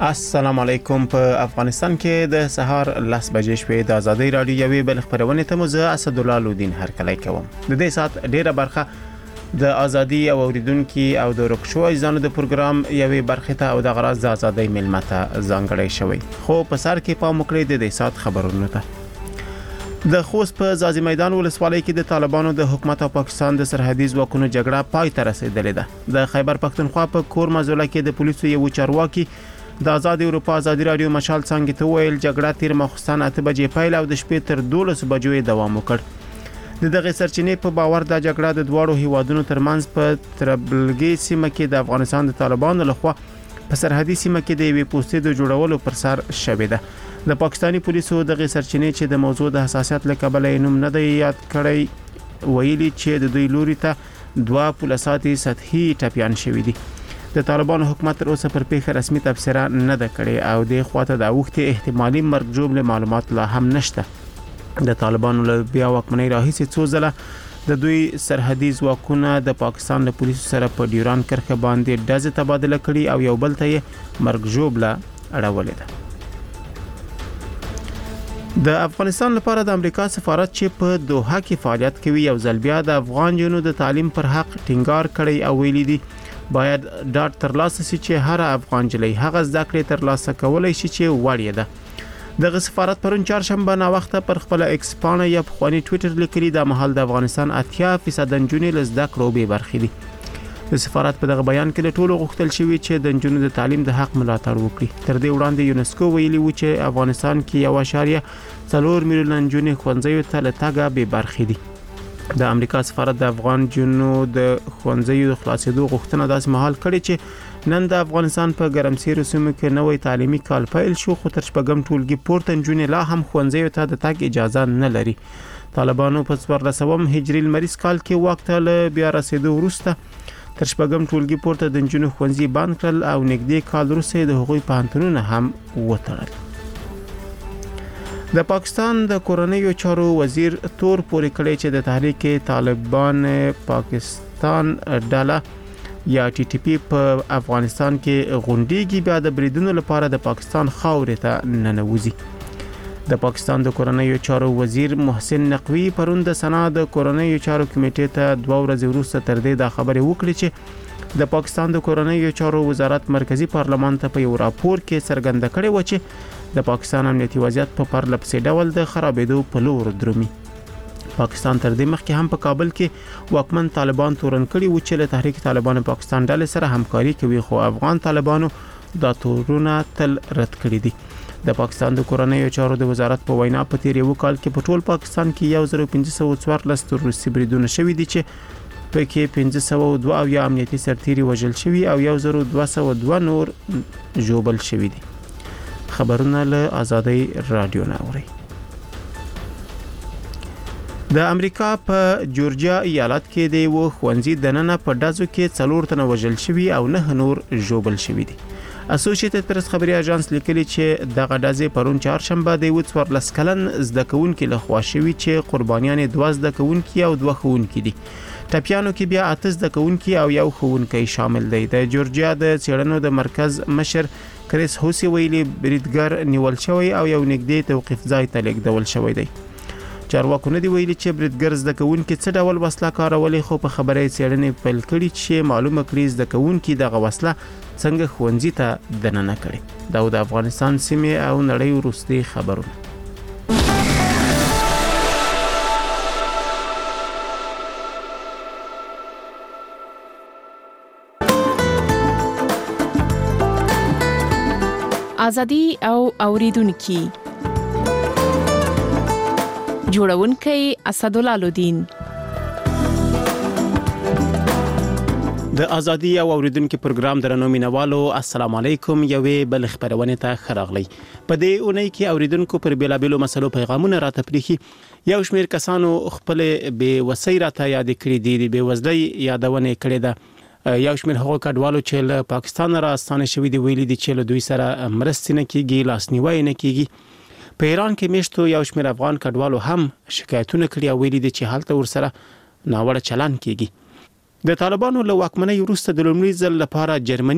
السلام علیکم. په افغانستان کې د سهار 10 بجې شوې د ازادي رادیو یوې بل خبرونه ته مزه اسد الله لودین هرکلی کوم. د دې سات ډیره برخه د ازادي او اوریدونکو او د رکشو ایزانو د پروګرام یوې برخه ته او د غراض د ازادي ملمته ځانګړی شوی. خو په سر کې پام وکړئ د دې سات خبرونه ته. د خوست په ځاځي میدان ولسوالۍ کې د طالبانو د حکومت او پاکستان د سرحدي ځواکونو جګړه پای ته رسیدلې ده. د خیبر پختونخوا په کور مزوله کې د پولیسو یو چارواکي د آزاد اروپا ازادي رادیو مشال څنګه ته ویل جګړه تیر مخصوصان 8 بجې پیل او د شپې تر 12 بجو دوام وکړ. د دغه سرچینې په باور د جګړه د دوړو هیوادونو ترمنځ په تربلګي سیمه کې د افغانستان د طالبانو لخوا په سرحدي سیمه کې د یوې پوسټې د جوړولو پر سر شوې ده. د پاکستاني پولیسو دغه سرچینې چې د موضوع د حساسیت لکبل نوم نه دی یاد کړی ویلي چې د دوی لوري ته 2 پولیساتي سطحي ټاپیان شوې دي. د طالبانو حکومت تر اوسه پر پیښه رسمي تبصره نه ده کړې او د خواته د اوخته احتمالي مرګ جوړ معلومات لا هم نشته. د طالبانو له بیا واکمنۍ راهیسې څو ځله د دوی سرحدي ځواکونه د پاکستان له پولیسو سره په ډیوران کرښه باندې ډزې تبادله کړي او یو بل ته یې مرګ جوړ اړولې ده. د افغانستان لپاره د امریکا سفارت چې په دوحه کې فعالیت کوي یو ځل بیا د افغان جنونو د تعلیم پر حق ټینګار کړی او ویلي دي باید ډاټ ترلاسه شي چې هر افغان جلۍ هغه زده کړې ترلاسه کولای شي چې وړي ده. دغه سفارت پرون چهارشنبه نا وخته پر خپل ایکس پاڼه یا په ټوئیټر لیکلي د محل د افغانستان 80% نجونې له زده کړو به برخې دي. د سفارت په دغه بیان کې له ټولو غوښتل شوی چې د نجونو د تعلیم د حق ملاتړ وکړي. تر دې وړاندې یونسکو ویلي و چې افغانستان کې 1.4 میلیون نجونې ښوونځیو ته لټاګه به برخې دي. د امریکا سفارت د افغان جنونو د ښوونځیو د خلاصېدو غوښتنه داسې مهال کړې چې نن د افغانستان په ګرمسیرو سیمو کې نوې تعلیمي کال پیل شو خو تر شپږم ټولګي پورته نجونې لا هم ښوونځیو ته د تګ اجازه نه لري. طالبانو په 1400 هجري لمریز کال کې وخت له بیا رسیدو وروسته تر شپږم ټولګي پورته د نجونو ښوونځي بند کړل او نږدې کال وروسته د هغوی پوهنتونونه هم وتړل. د پاکستان د کورنیو چارو وزیر تور پورې کړی چې د تحریک طالبان پاکستان ډله یا ټي ټي پی په افغانستان کې غونډيږي بیا د بریدونو لپاره د پاکستان خاورې ته ننوځي. د پاکستان د کورنیو چارو وزیر محسن نقوی پرون د سنا د کورنیو چارو کمیټې ته 2 ورځې وروسته تر دې د خبرې وکړې چې د پاکستان د کورنیو چارو وزارت مرکزی پارلمان ته په یو راپور کې څرګنده کړی و چې د پاکستان امنیتي وضعیت په پرلپسې ډول د خرابېدو په لور درومي. پاکستان تر دې مخکې هم په کابل کې واکمن طالبان تورن کړي و چې له تحریک طالبان پاکستان ډلې سره همکاري کوي خو افغان طالبانو دا تورونه تل رد کړي دي. د پاکستان د کورنیو چارو د وزارت په وینا په تیر یو کال کې په ټول پاکستان کې 1514 تروریستي بریدونه شوي دي چې پکې 502 یا امنیتي سرتیري وژل شوي او 1202 نور ژوبل شوي دي. خبرونه له آزادي رادیو نه اوري. د امریکا په جورجیا ایالت کې د یو ښوونځي دننه په ډزو کې 4 تنه وژل شوي او 9 نور ژوبل شوي دي. اسوسییټډ پریس خبري اژانس لیکلي چې دغه ډزې پرون چهارشنبه د 14 کلن زده کوونکو له خوا شوي چې قربانیان 2 زده کوونکو او 2 ښوونکي دي. ټاپیانو کې بیا 8 زده کوونکو او یو ښوونکی شامل دی. د جورجیا د څېړنو د مرکز مشر کریس هوسی ویلي بریدګر نیول شوی او یو نږدې توقيف ځای ته لیږدول شوی دی. چارواکو نه دی ویلي چې بریدګر زده کوونکو څه ډول وسله کارولې خو په خبري څېړنې پیل کړي چې معلومه کړي زده کوونکو دغه وسله څنګه ښوونځي ته دننه کړي. دا د افغانستان سیمه او نړۍ وروستي خبرونه. ازادي او اوریدونکو جوړونکي اسد الله لودین. د ازادي او اوریدونکو پروګرام درنو مینوالو السلام علیکم. یوې بل خبرونه ته خراغلی. په دې اونۍ کې اوریدونکو پر بیلابیلو مسلو پیغامونه راته پریخي. یو شمېر کسانو خپل به وسۍ راته یاد کړې دي به وزلۍ یادونه کړې ده. یو شمېر هغو کډوالو چې له پاکستان راستانه شوي دي ویلي دي چې له دوی سره مرستې نه کیږي لاسنیوي نه کیږي. په ایران کې میشتو یو شمېر افغان کډوالو هم شکایتونه کړي او ویلي دي چې هلته ورسره ناوړه چلند کیږي. د طالبانو له واکمنۍ وروسته د لومړي ځل لپاره جرمني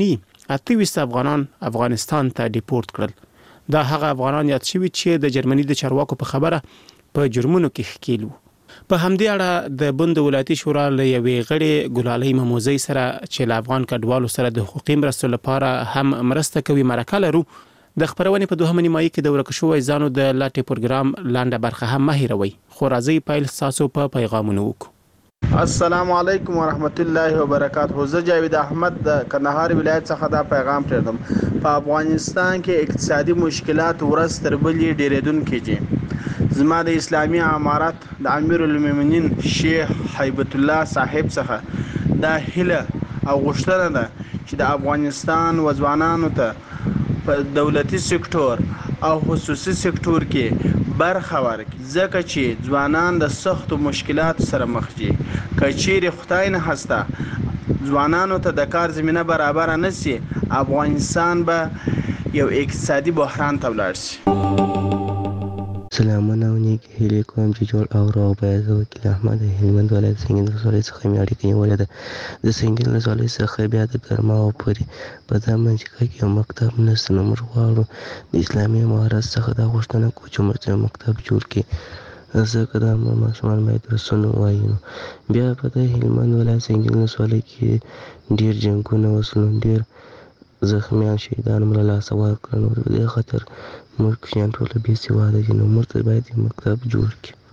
28 افغانان افغانستان ته ډیپورت کړل. دا هغه افغانان یاد شوي چې د جرمني د چارواکو په خبره په جرمونو کې ښکیل وو. په همدې اړه د بند ولایتي شورا له یوې غړي ګلالۍ مموزۍ سره چې له افغان کډوالو سره د حقوقي مرستو لپاره هم مرسته کوي مرکه لرو. د خبرونې په دوهمه نیمایي کې د ورک شوو ځانو د لاټې پروګرام لاندې برخه هم مه هیروئ. خو راځئ پیل ستاسو په پیغامونو وکړو. السلام علیکم ورحمت الله وبرکاته. زه جاوید احمد د کندهار ولایت څخه دا پیغام پرېږدم. په افغانستان کې اقتصادي مشکلات ورځ تر بلې ډېرېدونکي دي. زما د اسلامي امارت د امیر المؤمنین شیخ هیبت الله صاحب څخه دا هیله او غوښتنه ده چې د افغانستان وځوانانو ته په دولتي سکتور او خصوصي سکتور کې برخه ورکړي، ځکه چې ځوانان د سختو مشکلاتو سره مخ دي. که چیرې خدای نه هسته ځوانانو ته د کار زمینه برابره نشي، افغانستان به یو اقتصادي بحران ته ولاړ شي. سلامونه او نیک هیلې کوم چې جوړ او روغ به زه وکیل احمد د هلمند ولایت سنګین ولسوالۍ څخه مې اړیکه نیولې ده. د سنګین ولسوالۍ څخه بیا د ګرماوو پورې په دا منطقه کې یو مکتب نشته، نو موږ غواړو د اسلامي امارت څخه دا غوښتنه کوو چې موږ ته مکتب جوړ کړي، ځکه دا ماشومان باید درسونه ووایي. نو بیا په د هلمند ولایت سنګین ولسوالۍ کې ډېر جنګونه وسول، ډېر زخمیان شهیدان مو له لاسه ورکړل. نو په دې خاطر موږ کوچنیان ټوله بې سواده دي، نو موږ ته باید یو مکتب جوړ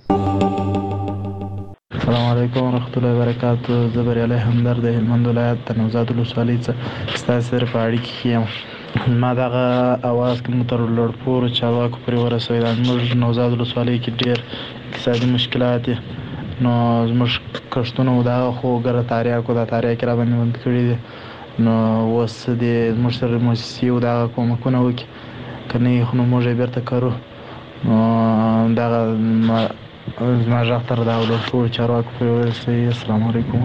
کړي. السلام علیکم ورحمت الله وبرکاته. زه بریالی همدرد د هلمند ولایت د نوزاد ولسوالۍ څخه ستاسو سره په اړیکه کې یم. ما دغه اواز که مو تر لوړپوړو چارواکو پورې ورسوي. دا زموږ نوزاد ولسوالۍ کې ډېر اقتصادي مشکلات دي، نو زموږ کښتونه و دغه خو ګره تاریاکو دا تاریاک را باندې بند کړي دي. نو اوس دې زموږ سره موسسې و دغه کومکونه وکړي، که نه یې خو نو موږ یې بېرته کرو. نو دغه زما غږ تر دغه لوړپوړو چارواکو پورې ورسوي. السلام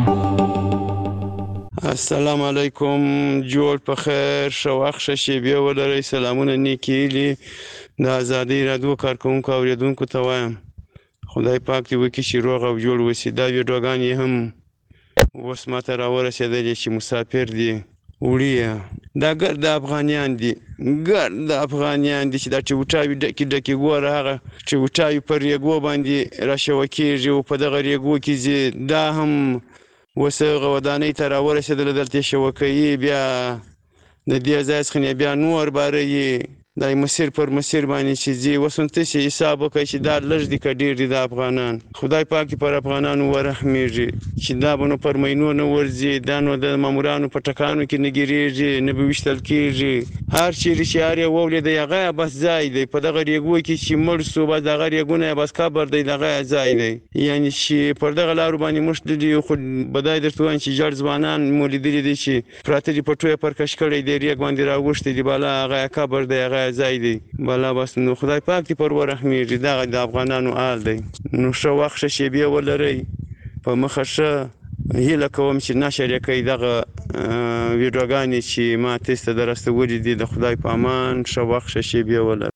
علیکم. السلام علیکم. جوړ په خیر، ښه وخت ښه شیبې ولرئ. سلامونه نیکې هیلې د ازادۍ راډیو کارکوونکو اورېدونکو ته وایم خدای پاک دې وکړي چې روغ او جوړ اوسي. دا ویډیوګانې هم اوس ما ته راورسېدلې چې مسافر دي وړي، دا ګرد افغانیان دي، ګرد افغانیان دي چې دا ټوټاوي ډکې ډکې ګوره هغه ټوټاوي په ریګو باندې راشوه کېږي او په دغه ریګو کې ځي. دا هم اوس هغه ودانۍ ته راورسېدله، دلته یې شوه کوي، بیا د دې ځای څخه یې بیا نور باروي، دا مسیر پر مسیر باندې چې ځي. اوس هم تاسې حساب وکړئ چې دا لږ دي که ډېر دي د افغانان. خدای پاک دې پر افغانانو ورحمېږي چې دا به نو پر مینو نه ورځي، دا نو د مامورانو په ټکانو کې نه ګیرېږي، نه به ویشتل کېږي. هر چیرې چې هر یو وولېدی هغه یې بس ځای دی. په دغه ریګو کې چې مړ سو بس دغه ریګونه یې بس قبر دی، دغه یې ځای دی. یعنې چې پر دغه لارو باندې موږ تللي یو، خو بدای درته وایم چې جړ ځوانان مو لیدلي دي چې پراته دي، پټو یې پرکش کړی دی، ریګ باندې راوښتی دی، بالا هغه یې قبر دی، هغه ځای دی بالا. بس نو خدای پاک دې پر ورحمېږي. دغه د افغانانو حال دی. نو ښه وخت ښه شیبې ولرئ. په مخه ښه هیله کوم چې نشر یې کوئ دغه ویډیوګانې چې ما تاسو ته دررسولي دي. د خدای په امان، ښه وخت ښه شیبې ولرئ.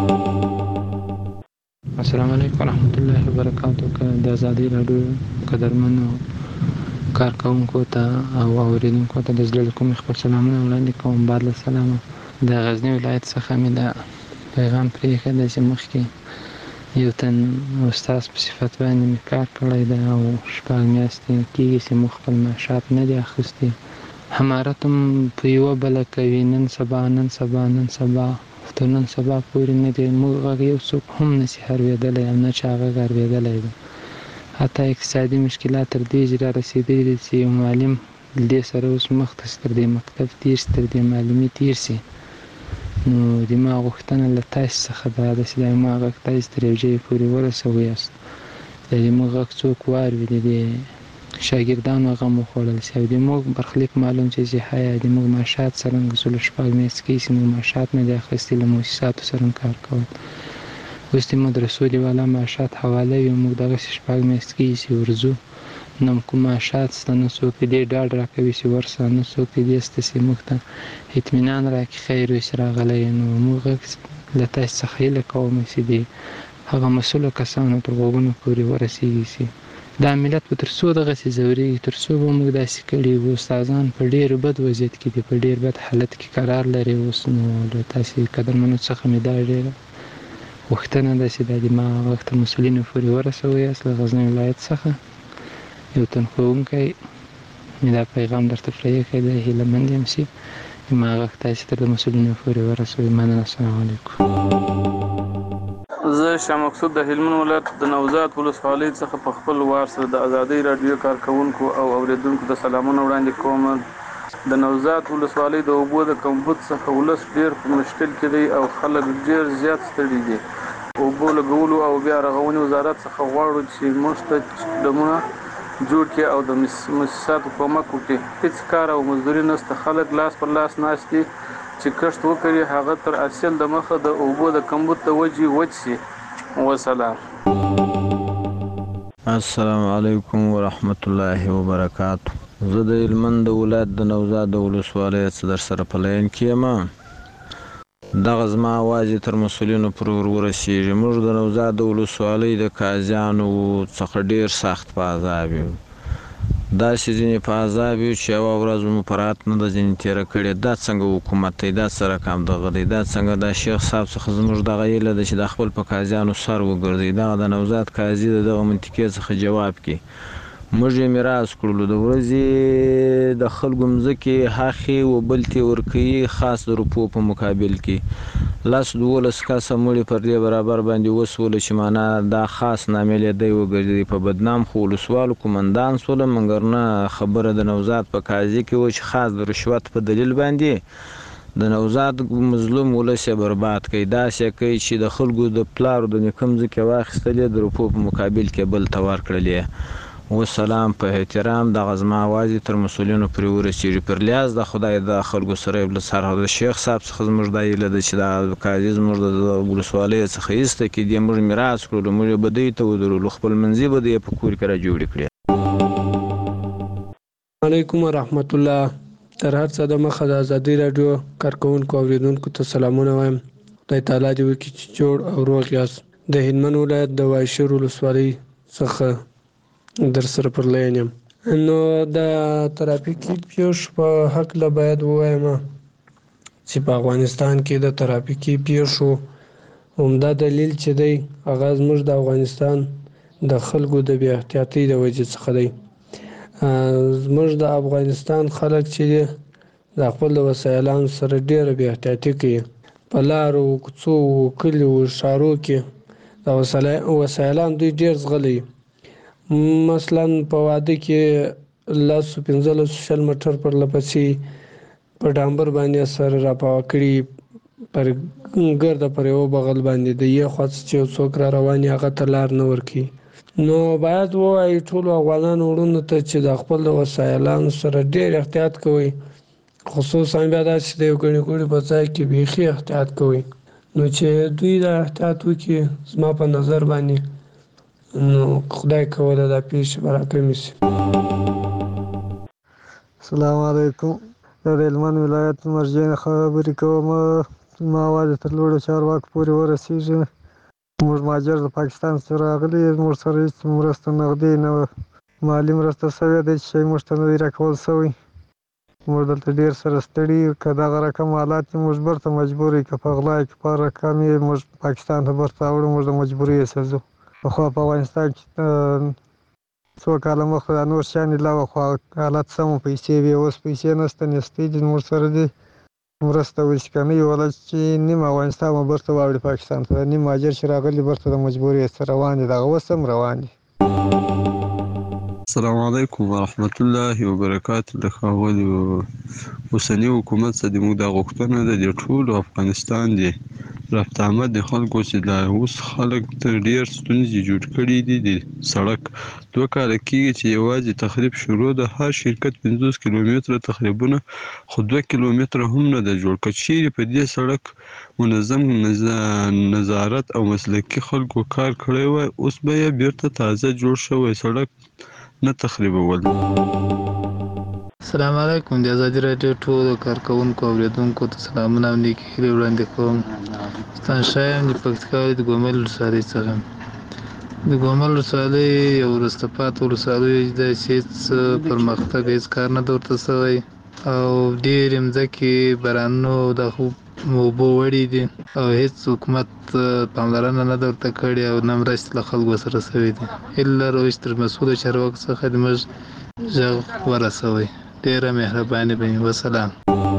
السلام علیکم ورحمت الله وبرکاته. د ازادۍ راډیو قدرمنو کارکوونکو ته او اورېدونکو ته د زړه له کومې خپل سلامونه وړاندې کوم. بعد له سلامه د غزني ولایت څخه مې دا پیغام پرېښی دی چې مخکې یو تن استاذ په صفت باندې مې کار کړی دی او 6 میاشتې کېږي چې موږ خپل معاشات نه دي اخیستي. همارت هم په یوه بله کوي، نن سبا نن سبا نن سبا، تر نن سبا پورې نه دی موږ غږ یو څوک هم نشي هروېدلی او نه چا غږ اورېدلی دی. حتی اقتصادي مشکلات تر دې را رسېدلي دي چې یو معلم دې سره اوس مخ ته تر دې مکتب تېر شي، تر دې معلمي تېر شي. نو زما غوښتنه له تاسو څخه دا ده چې دا زما غږ تاسو تر یو ځای پورې ورسوئ، د زموږ غږ څوک واوري، د شاګردانو غم وخوړل شي او زموږ برخلیک معلوم شي چې هیا زموږ معاشات څرنګه څو له 6 میاشتې کېږي چې موږ معاشات نه دي اخیستي، له مؤسساتو سره کار کول. اوس د مدرسو دې والا معاشات حواله وي، موږ دغسې 6 میاشتې کېږي چې ورځو، نه کوم معاشات شته، نه څوک دې ډاډ راکوي چې ورسه، نه څوک دې شته چې موږ ته اطمینان راکړي خیر اوسې راغلی. نو موږ له تاسو څخه هیله کوم چې د هغه مسؤلو کسانو تر غوږونو پورې ورسېږي چې دا ملت به تر څو دغسې ځورېږي، تر څو به موږ داسې کړي وو. استادان په ډېر بد وضعیت کې دي، په ډېر بد حالت کې قرار لري اوس. نو له تاسې قدرمنو څخه مې دا ډېره غوښتنه ده چې دا د ما هغه وخت مسؤلینو پورې ورسوئ. له غزني ولایت څخه یو تن ښوونکی مې دا پیغام درته پرېښی دی، هیله مند یم چې ما هغه وخت تاسې تر د مسؤلینو پورې ورسوئ. مننه. السلام علیکم. زه شاه مقصود د هلمند ولایت د نوزاد ولسوالۍ څخه په خپل وار سره د ازادۍ راډیو کارکوونکو او اوریدونکو د سلامونه وړاندې کوم. د نوزاد ولسوالۍ د اوبو د کمبود څخه ولس ډېر په مشکل کې دی او خلک ډېر زیات ستړي دي. اوبو لګولو او بیا رغونې وزارت څخه غواړو چې موږ ته ډمونه جوړ کړي او د مؤسساتو کومک وکړي. هیڅ کار او مزدوري نشته، خلک لاس پر لاس ناست دي چې کښت وکړي هغه تر حاصل د مخه د اوبو د کمبود د وجې وچ شي. وسلام. السلام علیکم ورحمت الله وبرکاتو. زه د هلمند ولایت د نوزاد ولسوالۍ څخه در سره په لاین کې یم. دغه زما اواز یې تر مسؤلینو پورې ورسیږي. موږ د نوزاد ولسوالۍ د قاضیانو څخه ډېر سخت په عذاب یو. داسې ځینې په عذاب یو چې یوه ورځ مو په راحت نه ده ځینې تېره کړې. دا څنګه حکومت دی؟ دا څه رقم دغه دی؟ دا څنګه دا شیخ صاحب څخه زموږ دغه هیله ده چې دا خپل په قاضیانو سر وګرځوي. دغه د نوزاد قاضي د دغه منطقې څخه جواب کړي. موږ یې میراث کړلو، د ورځې د خلکو مځکې هخې و بل ته ورکوي، خاص د روپو په مقابل کې 10-12 کسه مړي پر دې برابر باندې وسوله چې معنا دا خاص نامیلیدی وګرځېدی. په بدنام خو ولسوالو قمندان سوله، مګر نه خبره د نوزاد په قاضي کې و چې خاص د رشوت په دلیل باندې د نوزاد مظلوم ولس یې برباد کوي. داسې کوي چې د خلکو د پلارو د نیکه مځکې واخیستلې، د روپو په مقابل کې بل ته ورکړلې. وسلام. په احترام دغه زما اواز یې تر مسؤلینو پورې ورسېږي. پر لیاز د خدای د خلکو سره یې له سره د شیخ صاحب څخه زموږ دا هیله ده چې دا قاضي زموږ د ولسوالۍ څخه ایسته کړي. موږ میراث کړلو، موږ یې بدۍ ته ودرولو، خپل منځي بدۍ یې په کور کې را جوړې کړې. علیکم ورحمت الله. تر هر څه د مخه د ازادۍ راډیو کارکوونکو اوریدونکو ته سلامونه وایم. خدای تعالی دې وکړي چې جوړ او روغ یاست. د هلمند ولایت د وایشر ولسوالۍ څخه در سره پر لاین یم. نو د ترافیکي پیښو په هکله باید ووایم چې په افغانستان کې د ترافیکي پیښو عمده دلیل چې دی هغه زموږ د افغانستان د خلکو د بې احتیاطۍ د وجې څخه دی. زموږ د افغانستان خلک چې دی د خپل وسایلانو سره ډېره بې احتیاطي کوي. په لارو، کوڅو، کلیو، ښارو کې د وسایلان دوی ډېر زغلی. مثلا په واده کې 15 شل موټر پر لپسې په ډامبر باندې سره راپاوه کړي، پر ګرده پر یو بغل باندې د یو خوا چې یو څوک را روان هغه ته لار نه ورکوي. نو باید ووایي ټولو افغانانو وروڼو ته چې د خپل وسایلانو سره ډېر احتیاط کوئ، خصوصا بیا داسې د یو ګڼې ګوڼې په ځای کې بیخي احتیاط کوئ. نو چې دوی دا احتیاط وکړي زما په نظر باندې نو خدای کوله دا پیښې به راکمې شي. السلام علیکم. د هلمند ولایت مرجع نه خبرې کوم. زما اواز یې تر لوړو چارواکو پورې ورسېږي. موږ مهاجر د پاکستان څخه راغلي، موږ سره هېڅ مرسته نغدي نه مالي مرسته شوې ده چې شی موږ ته نه دی راکول شوی. موږ دلته ډېر سره ستړي یو. که دغه رقم حالات یې موږ برته مجبور یو، که په غلا یې که په هر رقم یې موږ پاکستان ته برته راوړو، موږ د مجبورۍ څخه ځو. پخوا په افغانستان کې څو کاله مخکې دا نور شیان علاوه خو حالت سم و، پیسې وې، اوس پیسې نشته، نیستۍ دي موږ سره دي. مرسته وشي که نه یو ولس چې نیم افغانستان به برته واوړي پاکستان ته، نیم مهاجر چې راغلي برته د مجبورۍ څخه روان دي، دغه اوس هم روان دي. السلام علیکم ورحمت الله وبرکاتو. د ښاغلي اوسني حکومت څخه زموږ دا غوښتنه ده د ټولو افغانستان دی رفت آمد د خلکو چې دا اوس خلک تر ډېر ستونزې جوړ کړي دي. د سړک 2 کاله کېږي چې یوازې تخریب شروع ده. هر شرکت 50 کیلومتره تخریبونه، خو 2 کیلومتره هم نه ده جوړ. که چیرې په دې سړک منظم نظارت او مسلکي خلکو کار کړی وای، اوس به یې بیرته تازه جوړ شوی سړک نه تخریبول. السلام علیکم. د ازادي راډیو ټولو کارکوونکو او اوریدونکو ته سلامونه او نیکې هیلې وړاندې کوم. ستانشاه یم د پکتیکا ولایت د ګومل ولسوالۍ څخه. د ګومل ولسوالۍ او وروسته پاتې ولسوالیو داسې هېڅ پرمختګ هېڅ کار نه ده ورته سوی او ډېرې مځکې بارانونو د اوبو وړي دي او هېڅ حکومت پاملرنه نه ده ورته کړې او نه مرستې له خلکو سره سوي دي. هیله لرو چې تر مسؤلو چارواکو څخه دې موږ غږ ورسوئ. ډېره مهرباني به وي. وسلام.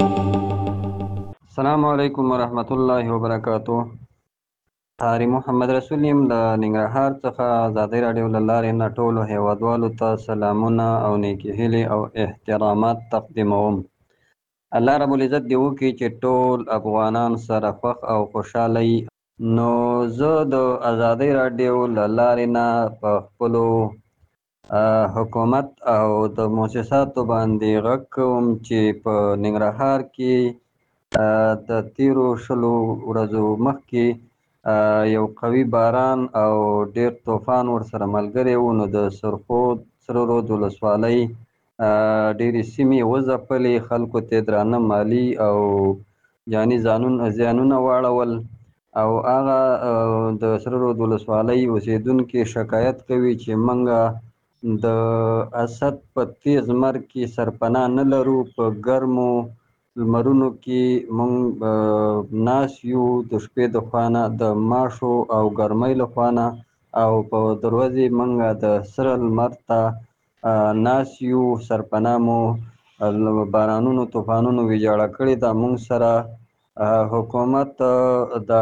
السلام علیکم ورحمت الله وبرکاتو. طاهر محمد رسول یم د ننګرهار څخه ازادي راډیو له لارې نه ټولو هیوادوالو ته سلامونه او نیکې هیلې او احترامات تقدیموم. الله رب العزت دې وکړي چې ټول افغانان سره خوښ او خوشحاله وي. نو زه د ازادي راډیو له لارې نه په خپلو حکومت او د مؤسساتو باندې غږ کوم چې په ننګرهار کې د تیرو 20 ورځو مخکې یو قوي باران او ډیر طوفان ورسره ملګری و، نو د سره رود ولسوالۍ ډېرې سیمې وځپلې، خلکو ته درانه مالي او جاني زیانونه واړول او هغه د سره رود ولسوالۍ اوسیدونکي شکایت کوي چې موږ د اسد په تیز مرګ کې سرپناه نه لرو. په ګرمو لمرونو کې موږ ناست یو د شپې د خوانه د ماشو او ګرمۍ له خوانه او په دروازې موږ د سره لمر ته ناست یو. سرپناه مو بارانونو طوفانونو ویجاړه کړې ده. موږ سره حکومت د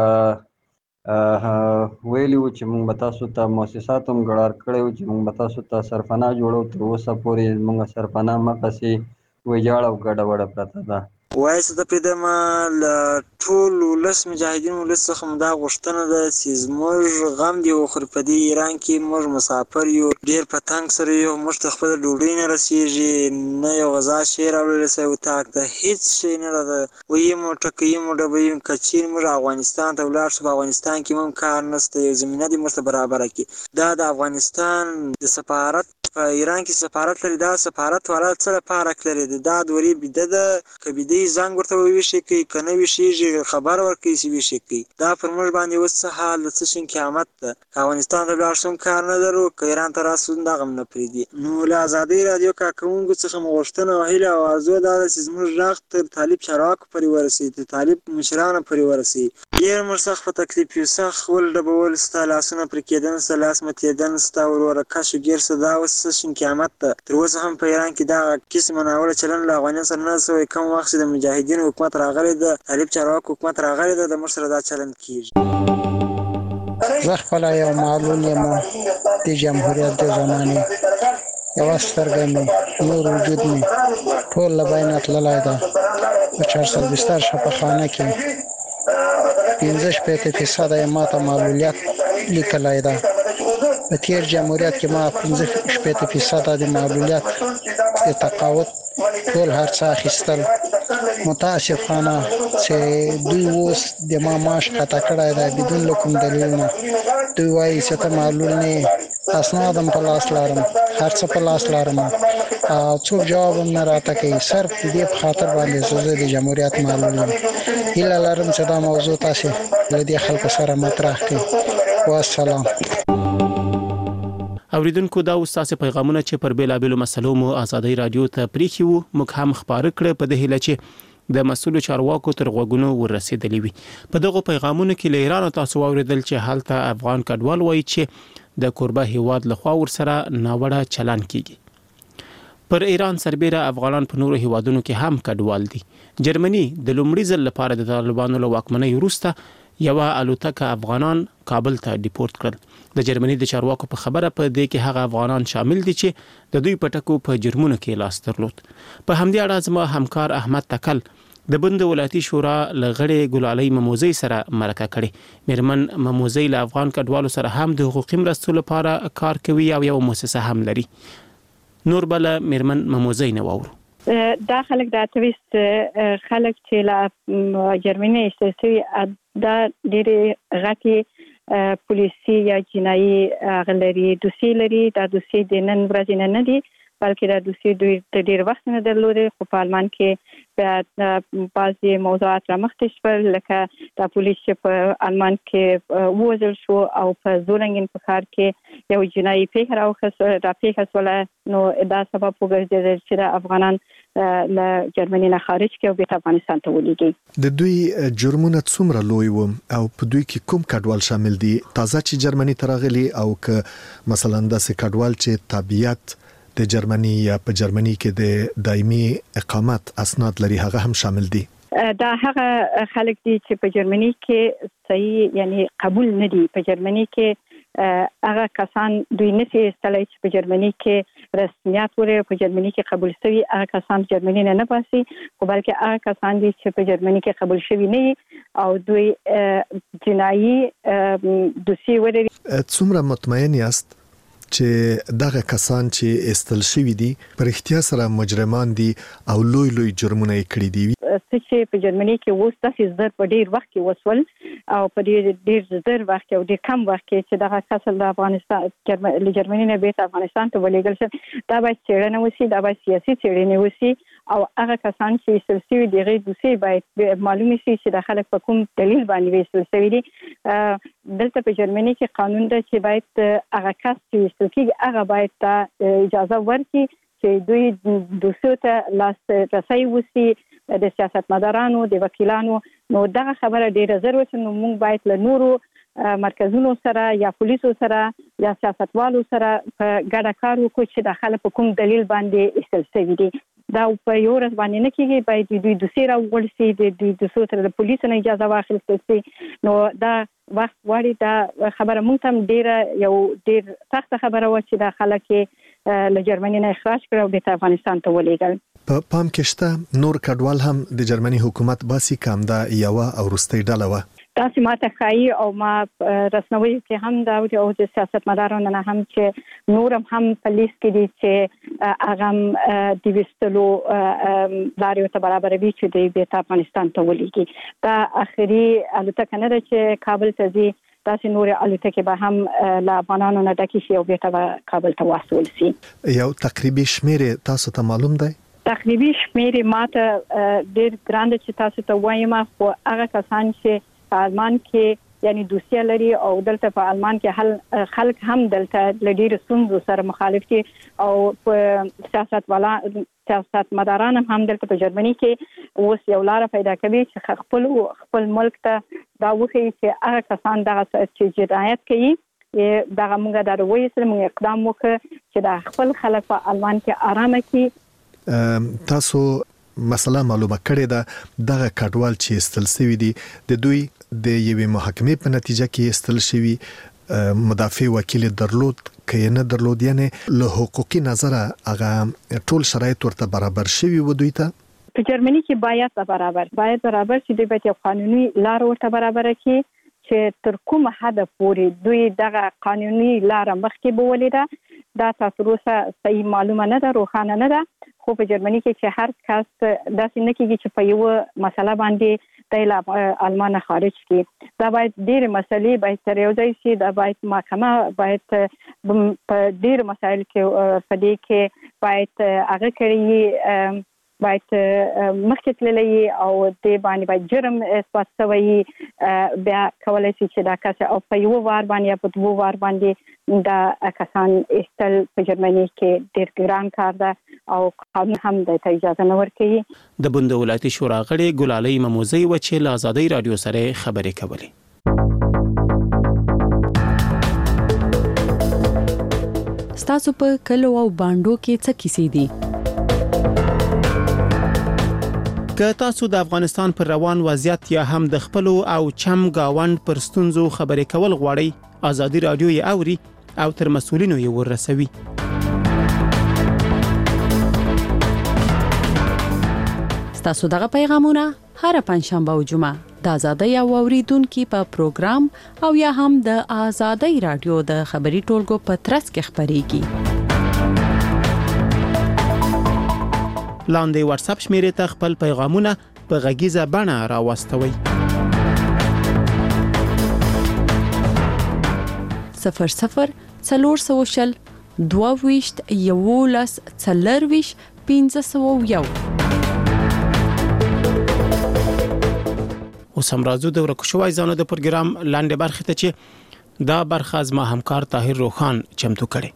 ویلي و چې موږ به تاسو ته مؤسسات هم ګړار کړی و چې موږ به تاسو ته سرپناه جوړو. تر اوسه پورې موږ سرپناه مقاسې ویجاړه او ګډه وډه پرته ده. وایي څه ته پرېږدم، له ټول ولس مجاهدین ولس څخه مو دا غوښتنه ده چې زموږ غم دې وخوري. په دې ایران کې موږ مسافر یو، ډېر په تنګ سره یو، موږ ته خپله ډوډۍ نه رسېږي، نه یو غذا شی راوړلی سوی اتاق ته، هېڅ شی نه راته ویي مو ټکه یي مو ډبه یي. که چېرې موږ افغانستان ته ولاړ شو، په افغانستان کې هم کار نشته، یو زمینه دې موږ ته برابره کړي. دا د افغانستان د سفارت په ایران کې سفارت لري، دا سفارت والا څه لپاره لري؟ دا دورې بیده ده، که بیده زنګ ورته وویشي کوي، که نه ویشېږي خبر ورکوي چې ویشي کوي. دا پر موږ باندې اوس څه حال د څه شي قیامت ده. که افغانستان ته ولاړ شو کار نه لرو، که ایران ته راسو دغه هم نه پرېږدي. نو له ازادۍ راډیو کارکوونکو څخه مو غوښتنه او هیله او آرزو دا ده چې زموږ غږ تر طالب چارواکو پورې ورسوي، تر طالب مشرانو پورې ورسوي. ډېر موږ سخت په تکلیف یو، سخت ولډبول ستا لاسونه پرې کېدل ستا لاس متېدل ستا وروره کش و ګیر سه. دا اوس څه شي قیامت ده. تر اوسه هم په ایران کې دغه قسمه ناوړه چلند له افغانانو سره نه سوی. کوم وخت چې د مجاهدینو حکومت راغلی ده، طالب چارواکو حکومت راغلی ده، د موږ سره دا چلند کېږي. زه خپله یو معلول یم د جمهوریت د زمانې. یوه سترګه مې نور وجود مې ټول له بینه تللی ده. په 420 شفاخانه کې 65% یې ما ته معلولیت لیکلی ده. په تیر جمهوریت کې ما 65% د معلولیت د تقاعد ټول هر څه اخیستل. متاسفانه چې دوی اوس د ما معاش قطع کړی دی بدون له کوم دلیل نه. دوی وایي چې ته معلول نه یې، اسناد هم په لاس لرم، هر څه په لاس لرم او څوک جواب هم نه راته کوي. صرف د دې په خاطر باندې چې زه د جمهوریت معلول یم. هیله لرم چې دا موضوع تاسې له دې خلکو سره مطرح کړئ. والسلام. اوریدونکو دا اوس پیغامونه چې پر بیلابېلو مسلو مو ازادي رادیو ته پریښي وو، موږ هم خبره کړې په دې هیله چې د مسؤلو چارواکو تر غوږونو ورسېدلې وي. په دغه پیغامونو کې له ایران تاسو اوریدل چې هلته افغان کډوال وایي چې د کوربه هیواد لخوا ورسره ناوړه چلند کیږي. پر ایران سربېره افغانان په نورو هیوادونو کې هم کډوال دي. جرمني د لومړي ځل لپاره د طالبانو له واکمنۍ وروسته یو الوتکه افغانان کابل ته ډیپورت کړل. د جرمني د چارواکو په خبره په دې کې هغه افغانان شامل دي چې د دوی په ټکو په جرمونو کې لاس درلود. په همدې اړه زما همکار احمد تکل د بند ولایتي شورا لغړې ګلالۍ مموزي سره مرکه کړې. میرمن مموزي له افغان کډوالو سره هم د حقوقي مرستو لپاره کار کوي او یو مؤسسه هم لري. نور بل میرمن مموزي نه وورو. دا خلک د اتویست خلک چې له جرمني استثوي دا ډېرې غټي پولیسي یا جنایي غلري دوسي لري. دا دوسي د نن ورځې نه دي، بلکې د دوسي دوی د ډیر وخت نه درلودي خو په آلمان کې په بعضي موضوعات رامخته شول لکه د پولیس په آلمان کې ووژل شو او په زولنګین په ښار کې یو جنایي پیښه راوخته نو دا سبب وګرځېدل چې د افغانان له جرمني نه خارج کې او بیرته افغانستان ته ولېږي. د دوی جرمونه څومره لوی و او په دوی کې کوم کډوال شامل دي تازه چې جرمني ته راغلي او که مثلا داسې کډوال چې تابعیت د جرمني یا په جرمني کې د دایمي اقامت اسناد لري هغه هم شامل دي؟ دا هغه خلک دي چې په جرمني کې صحیح یعنی قبول نه دي. په جرمني کې هغه کسان دوی نشي استلای چې په جرمني کې رسمیت وري په جرمني کې قبول شوی هغه کسان جرمني نه باسي خو بلکې هغه کسان دي چې په جرمني کې قبول شوی نه او دوی جنایي دوسي وري. څومره مطمئن یاست چې دغه کسان چې استل شوی دي پر اختیار سره مجرمان دي او لوی لوی جرمونه کړی دي؟ چې په جرمني کې وو تاسو زر په ډیر وخت کې وسول او په ډیر زر وخت او ډیر کم وخت کې چې دغه کسل د افغانستان له جرمني نه بیرته افغانستان ته ولېږل شي دا باید څېړنه وشي دا باید سیاسي څېړنه وشي او هغه کسان چې سلسله دغه دوسي باید معلومه شي چې د خلک په کوم دلیل باندې وسل شوی دي. دلته په جرمني کې قانون دی چې باید هغه کس چې سلسله هغه باید اجازه ورکړي چې دوی دوسیو ته لاس رسي وشي د سیاستمدارانو د وکیلانو. نو دغه خبره ډیره ضروري چې موږ باید له نورو مرکزونو سره یا پولیسو سره یا سیاستوالو سره په ګډه کار وکړو چې د خلک په کوم دلیل باندې استل شوی دي. دا په یو ورځ باندې نه کیږي باید دوی دوسي راوړل شي د دوسیو سره د پولیسو نه اجازه واخیستل شي. نو دا وخت غواړي دا خبره موږ هم ډیر سخت خبره و چې د خلک له جرمني نه اخراج کړو او د افغانستان ته ولېږل. په پام کې شته نور کډوال هم د جرمني حکومت باسي کم دا یو او وروستۍ ډله و؟ تاسو ماته خایي او ما رسنوي کې هم دا او د سیاستمدارانو نه هم چې نورم هم پولیس کې دي چې هغه د وستلو لارې ته برابروي چې د بیرته افغانستان ته ولېږي. دا اخري الوتکه نه ده چې کابل ته ځي تاسو نور الوتکه به هم لا افغانانو نه ډکې شي او بیرته کابل ته واستول شي. یو تقریبي شمیر تاسو ته معلوم دی؟ تقریبي شمیر ماته ډېر ګران چې تاسو ته وایم خو هغه کسان چې په آلمان کې یعنی دوسیه لري او دلته په آلمان کې خلک هم دلته لډیر ستونزو سره مخالف دي او سیاستمداران هم دلته په جرمني کې اوس یو لار پیدا کوي چې خپل ملک ته دا وخی چې هغه کسان دغه چې جنایت کوي دغه موږ د روي سره موږ اقدام وکړو چې د خپل خلک په آلمان کې آرامه کړي. تاسو مسله معلومه کړې ده دغه کډوال چې استل شوی دي د دوی د یوې محاکمې په نتیجه کې استل شوی مدافع وکیل درلود که نه درلود یعنی له حقوقي نظره هغه ټول شرایط ورته برابر شوی و دوی ته؟ په جرمني کې باید برابر چې دوی باید یو قانوني لار ورته برابر کړي چې تر کومه حد پورې دوی دغه قانوني لار مخکې بولیده. دا تاسو روسه صحیح معلومه نه ده روښانه نه ده خو په جرمني کې چې هر کس داسې نه کېږي چې په یو مسله باندې د آلمان خارج کړي. دا باید ډېرې مسلې باید تر یو ځای شي. دا باید محکمه باید په ډېرو مسایل کې په دې کې باید هغه کړي باید مخکې تللی او دې باندې باید جرم اثبات شوی بیا کولی شي چې دا کس او په یو وار باندې یا په دوه وار باندې دا کسان استل په جرمني کې ډېر ګران کار ده او قانون هم د اجازه نه ورکوي. د بند ولایتي شورا غړي ګلالۍ مموزي و چې له آزادۍ رادیو سره خبرې کولې. ستاسو په کلو او باندو کې څه کیسې دي؟ که تاسو د افغانستان پر روان وضعیت یا هم د خپلو او چم گاوند پر ستونزو خبرې کول غواړئ آزادۍ رادیو یې اوري او تر مسؤلینو یې ورسوي. ستاسو دغه پیغامونه هر پنځشنبه او جمعه د آزادۍ او اوریدونکو په پروګرام او یا هم د آزادۍ رادیو د خبري ټولګو په ترڅ کې خبريږي. لاندې واتس اپ شمیرې ته خپل پیغامونه په غږیزه بڼه راوستوئ. 00 400 22 11 24 1501. اوس هم راځو د ورکو شوی ځانو د پروګرام لاندې برخه ته چې دا برخه زما همکار طاهر روخان چمتو کړي.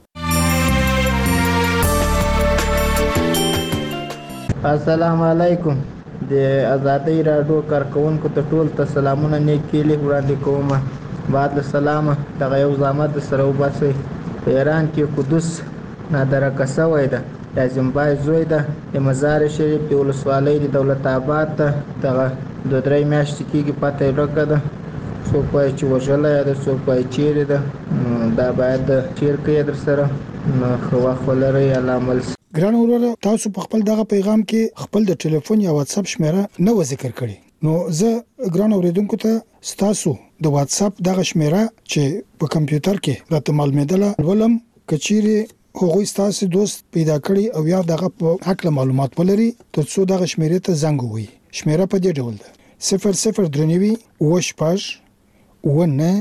السلام علیکم. د آزادۍ راډیو کارکونکو ته ټول ته سلامونه نیکې لیک وړاندې کوم. بعد السلام دغه یو زحمت سره وباسئ. په ایران کې قدس نادرکه شوی ده. د زیمبای زوی ده. د مزار شریف د ولسوالۍ د دولت آباد ته دغه 2-3 میاشتې کېږي پته یې ورکه ده. څوک وایي چې وژلی ده، څوک وایي چیرې ده. دا باید شیر کړئ در سره. نو ښه وخت ولرئ. الله عمل سي. ګران وروره، تاسو په خپل دغه پیغام کې خپل د ټلیفون یا واتس اپ شمیره نه و ذکر کړی. نو زه ګران اوریدونکو ته ستاسو د واتس اپ دغه شمیره چې په کمپیوټر کې راته معلومېدله ولم کچيري هغوی ستاسو دوست پیدا کړی او یا دغه په حق معلومات ولري ترڅو دغه شمیره ته زنګ ووهي. شمیره په دې ډول ده: 00 وشپاش ونه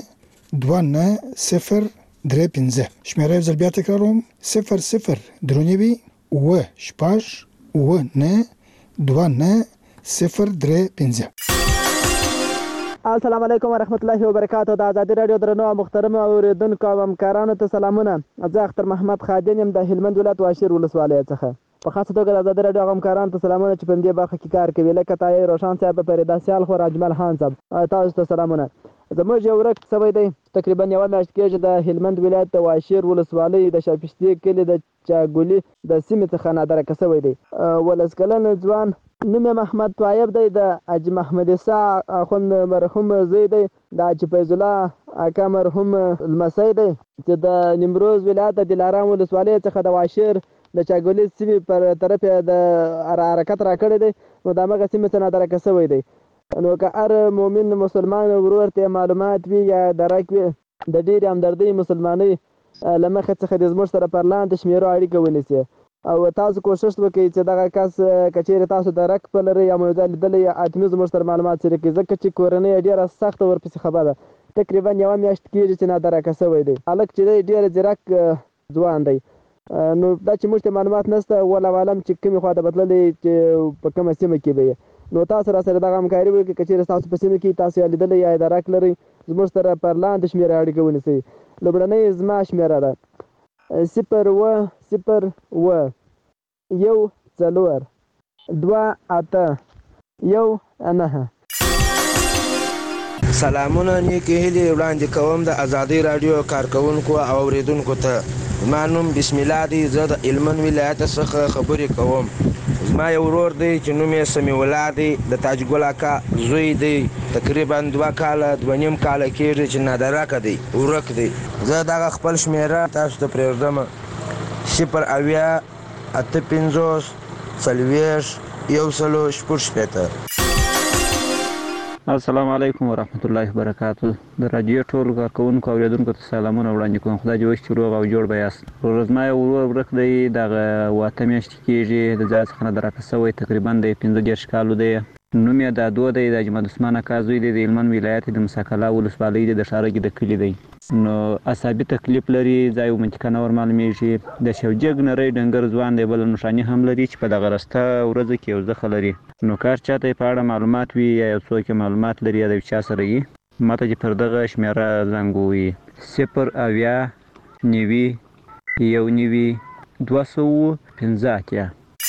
2903. شمیره یو ځل بیا تکراروم: 00 وشپاش ونه 2903. السلام علیکم ورحمت الله وبرکاته. د آزادۍ رادیو درنو او محترم اوریدونکو او همکارانو ته سلامونه. زه اختر محمد خادم یم د هلمند ولایت واشیر ولسوالۍ څخه. په خاصه توګه د آزادۍ رادیو همکارانو ته سلامونه چې په دې برخه کې کار کوي، لکه طاهر روشان صاحب، فریدا سیال خو، اجمل خان صاحب، تاسو ته سلامونه. زموږ یو ورک سوی دی تقریبا یو میاشت کېږي د هلمند ولایت د واشیر ولسوالۍ د شاپشتي کلي د چاګولي د سیمې څخه نادرکه سوی دی. 12 کلن ځوان نوم یې محمد طیب دی، د حاجي محمد عیسی اخوند مرحوم زوی دی، د حاجي فیض الله اکا مرحوم لمسی دی چې د نیمروز ولایت د دلارام ولسوالۍ څخه د واشیر د چاګولي سیمې پر طرف د حرکت راکړی دی. نو د هغه سیمې څخه نادرکه سوی دی. نو که هر مؤمن مسلمان ورور ته معلومات وي یا درک وي د ډېرې همدردۍ مسلمانۍ له مخې څخه د زموږ سره پر لاندې شمیرو اړیکه ونیسي او تاسو کوشش وکړئ چې دغه کس که چیرې تاسو درک پلرئ یا مو یو ځای لیدلی یا حتمي زموږ سره معلومات شریک کړئ، ځکه چې کورنۍ ډېره سخته ورپسې خبره ده. تقریبا یوه میاشت کېږي چې نادرکه شوی دی. هلک چې دی ډېر ځیرک ځوان دی. نو دا چې موږ ته معلومات نشته، والله عالم چې کومې خوا ته بتللی چې په کومه سیمه کې به یې. نو تاسو را سره دغه همکاري وکړئ. که چیرې تاسو په سیمه کې تاسو یې لیدلی یا درک لرئ، زموږ سره پر لاندې شمېره اړیکه ونیسئ. لومړنۍ زما شمېره ده 0 سلامونه نیکې هیلې وړاندې کوم د آزادۍ راډیو کارکونکو او اوریدونکو ته. زما نوم بسم الله دی. زه د هلمند ولایت څخه خبرې کوم. زما یو ورور دی چې نوم یې سمیع الله دی، د تاج ګل اکا زوی دی. تقریبا 2 کاله 2.5 کاله کېږي چې نادرکه دی، ورک دی. زه دغه خپل شمیره تاسو ته پرېږدم: 0 السلام علیکم ورحمت الله وبرکاته. د رادیو ټول کارکونکو او اوریدونکو ته سلامونه وړاندې کوم. خدای دې وکړي چې روغ او جوړ به یاست. ورځما یو ورور ورک دی، دغه 8 میاشتې کېږي د ځای څخه نادرکه شوی. تقریبا د 15 کالو دی. نوم یې دادو دی، د اجمل عثمان اکا زوی دی، د هلمند ولایت د مساکلا ولسوالۍ د شارګي د کلي دی. نو عصبي تکلیف لري، ځای او منطقه نه ور معلومیږي. د شوجګ نری ډنګر ځوان دی، بل نښاني هم لري چې په دغه رسته ورځ کې یو ځخه لري. نو کار چاته په اړه معلومات وي یا یو څوک معلومات لري یا د چا سره وي، ماته چې پر دغه شمیره زنګ ووهي: 0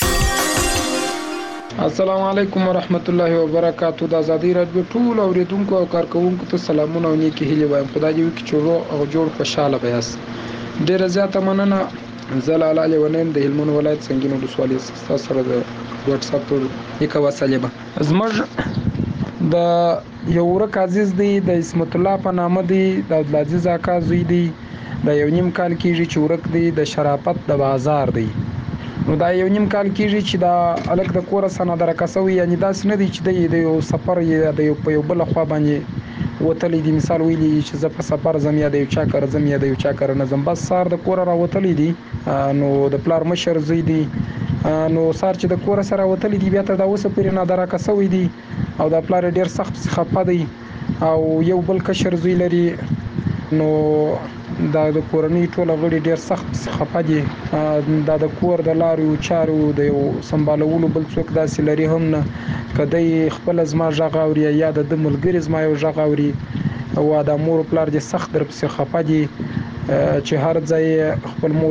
السلام علیکم ورحمت الله وبرکاته. د آزادۍ راډیو ټول اوریدونکو او کارکونکو ته سلامونه او نیکې هیلې وایم. خدای دې وکړي چې روغ او جوړ خوشاله به یاست. ډېره زیاته مننه. زه لاله لیونیم د هلمند ولایت سنګین ولسوالۍ څخه سره د واتس اپ لیکه وسلې به. زموږ د یو ورک عزیز دی، د اسمت الله په نامه دی، د عبدالعزیز اکا زوی دی، د 1.5 کال کېږي چې ورک دی، د شرافت د بازار دی. نو دا 1.5 کال کېږي چې دا الک د کوره سره نادرکه شوی. یعنې داسې نه دی چې د یو سفر یا د یو په یو بله خوا باندې وتلی دی. مثال ویلی چې زه په سفر ځم یا د یو چا کره ځم یا د یو چا کره نه ځم، بس سهار د کوره راوتلی دی. نو د پلار مشر زوی دی. نو سهار چې د کوره سره راوتلی دی، بیا تر دا اوسه پورې نادرکه شوی دی او د پلار ډېر سخت خفه دی او یو بل کشر زوی لري. نو د کورنۍ ټول غړي ډیر سخت خفه دي. د کور د لارو چارو د یو سمبالولو بل څوک داسې لري هم نه، کدی خپل زما ژغ اوري یا د ملګری زما یو ژغ اوري او د مور پلار دي سخت در پسې خفه دي چې هر ځای خپل